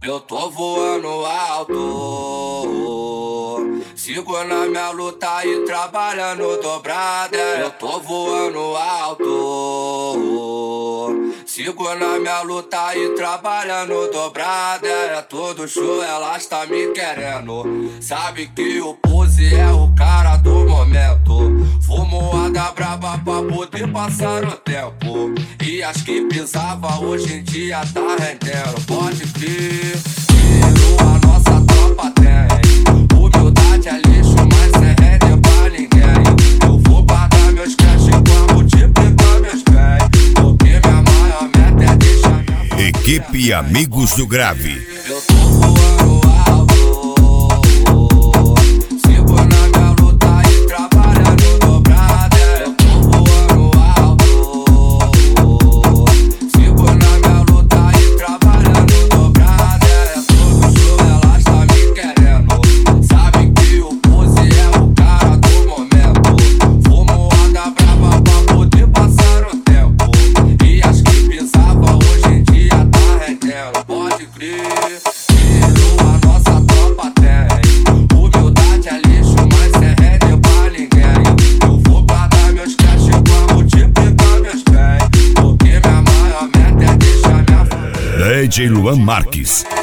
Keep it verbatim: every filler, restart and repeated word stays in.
Eu tô voando alto, sigo na minha luta e trabalhando dobrada. Eu tô voando alto, sigo na minha luta e trabalhando dobrada. É todo show, elas tá me querendo. Sabe que o Pose é o cara do momento. Fumoada braba pra poder passar o tempo. E as que pisava hoje em dia tá rendendo. Pode crer, tiro a nossa tropa tem. Humildade é lixo, mas sem render pra ninguém. Eu vou guardar meus cash pra multiplicar meus bens. Porque minha maior meta é deixar minha Equipe Amigos do Grave. Eu tô voando alto, sigo na minha luta e trabalhando dobrada. Eu tô voando alto, sigo na minha luta e trabalhando dobrada. É todo show, elas tá me querendo. Sabe que o Pose é o cara do momento. Fumoada brava pra poder passar o tempo. E as que pisava hoje em dia tá rendendo. Pode crer, tiro a nossa tropa tem. Humildade é lixo, mas sem render pra ninguém. Eu vou guardar meus cash pra multiplicar meus bens. Porque minha maior meta é deixar minha família. D J Luan Marques.